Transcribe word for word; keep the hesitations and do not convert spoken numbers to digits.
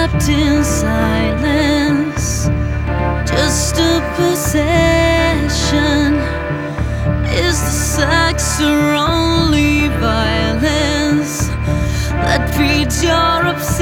trapped in silence, just a possession. Is the sex or only violence that feeds your obsession?